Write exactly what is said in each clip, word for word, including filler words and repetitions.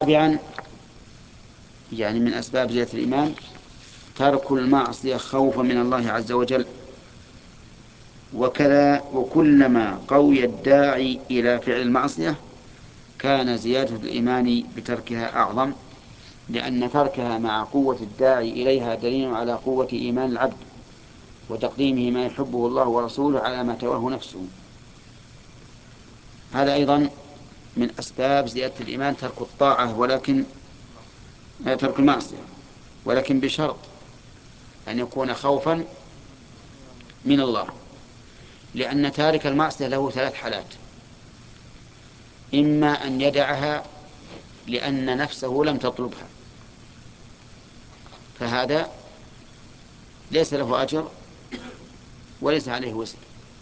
رابعا، يعني من أسباب زيادة الإيمان ترك المعصية خوفا من الله عز وجل. وكذا وكلما قوي الداعي إلى فعل المعصية كان زيادة الإيمان بتركها أعظم، لأن تركها مع قوة الداعي إليها دليل على قوة إيمان العبد وتقديمه ما يحبه الله ورسوله على ما تواه نفسه. هذا أيضا من أسباب زيادة الإيمان ترك الطاعة، ولكن ترك المعصية، ولكن بشرط أن يكون خوفا من الله، لأن تارك المعصية له ثلاث حالات: إما أن يدعها لأن نفسه لم تطلبها، فهذا ليس له أجر وليس عليه وزر،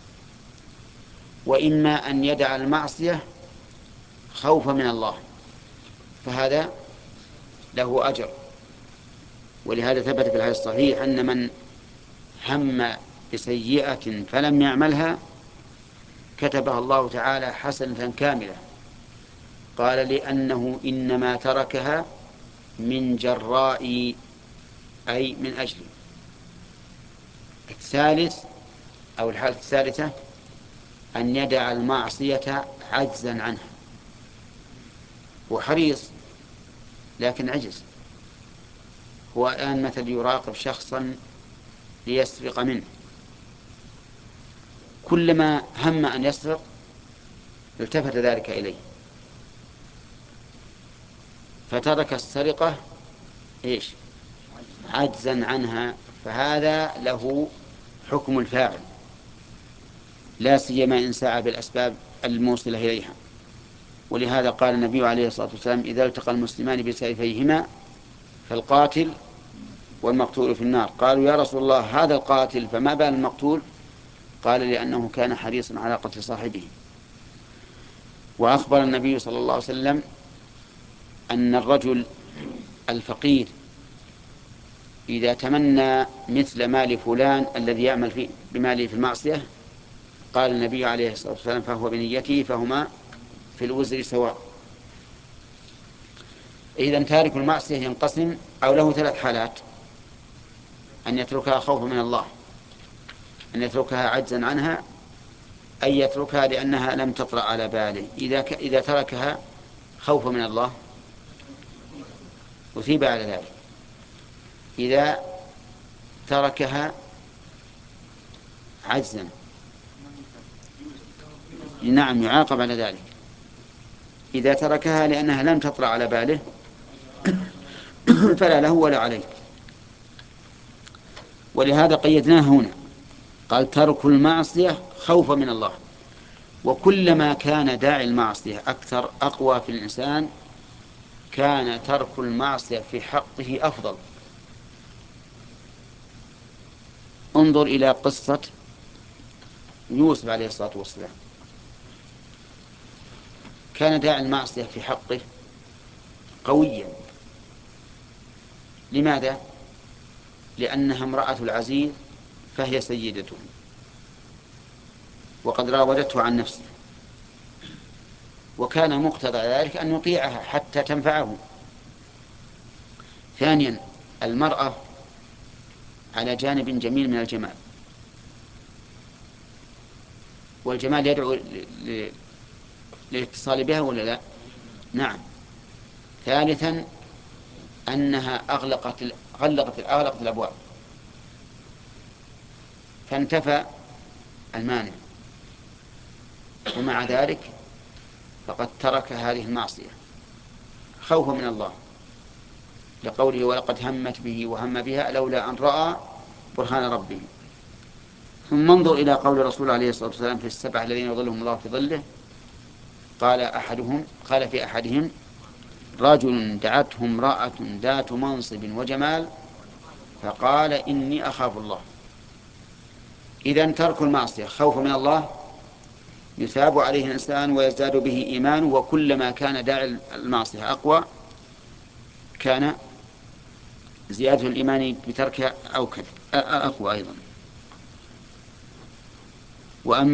وإما أن يدع المعصية خوفا من الله، فهذا له أجر. ولهذا ثبت في الحديث الصحيح أن من هم بسيئة فلم يعملها كتبها الله تعالى حسنة كاملة، قال لأنه إنما تركها من جراء، أي من أجل. الثالث أو الحالة الثالثة أن يدع المعصية عجزا عنها، وحريص لكن عجز. هو الآن مثل يراقب شخصا ليسرق منه، كلما هم أن يسرق التفت ذلك إليه فترك السرقة إيش؟ عجزا عنها، فهذا له حكم الفاعل، لا سيما إن سعى بالأسباب الموصلة إليها. ولهذا قال النبي عليه الصلاة والسلام: إذا التقى المسلمان بسيفيهما فالقاتل والمقتول في النار. قالوا: يا رسول الله، هذا القاتل فما بال المقتول؟ قال: لأنه كان حريصا على قتل صاحبه. وأخبر النبي صلى الله عليه وسلم أن الرجل الفقير إذا تمنى مثل مال فلان الذي يعمل فيه بماله في المعصية، قال النبي عليه الصلاة والسلام: فهو بنيته فهما في الوزر سواء. إذن تارك المعصية ينقسم أو له ثلاث حالات: أن يتركها خوفا من الله، أن يتركها عجزا عنها، أن يتركها لأنها لم تطرأ على باله. إذا, ك... إذا تركها خوفا من الله أثيب على ذلك، إذا تركها عجزا نعم يعاقب على ذلك، إذا تركها لأنها لم تطرأ على باله فلا له ولا عليه. ولهذا قيدناه هنا، قال: ترك المعصية خوفا من الله. وكلما كان داعي المعصية أكثر أقوى في الإنسان كان ترك المعصية في حقه أفضل. انظر إلى قصة يوسف عليه الصلاة والسلام، كان داعي المعصية في حقه قويا. لماذا؟ لأنها امرأة العزيز فهي سيدته، وقد راودته عن نفسه، وكان مقتضى ذلك أن يطيعها حتى تنفعه. ثانيا، المرأة على جانب جميل من الجمال، والجمال يدعو للاتصال بها ولا لا؟ نعم. ثالثا، أنها أغلقت غلقت أغلقت الأبواب فانتفى المانع، ومع ذلك فقد ترك هذه المعصية خوفا من الله، لقوله: ولقد همت به وهم بها لولا أن رأى برهان ربه. ثم انظر إلى قول الرسول عليه الصلاة والسلام في السبعة الذين يظلهم الله في ظله، قال أحدهم قال في أحدهم: رجل دعته امرأة ذات منصب وجمال فقال: إني أخاف الله. إذن ترك المعصية خوف من الله يثاب عليه الإنسان ويزداد به إيمانه، وكلما كان داعي المعصية أقوى كان زيادة الإيمان بتركها أو أقوى أيضا. وأما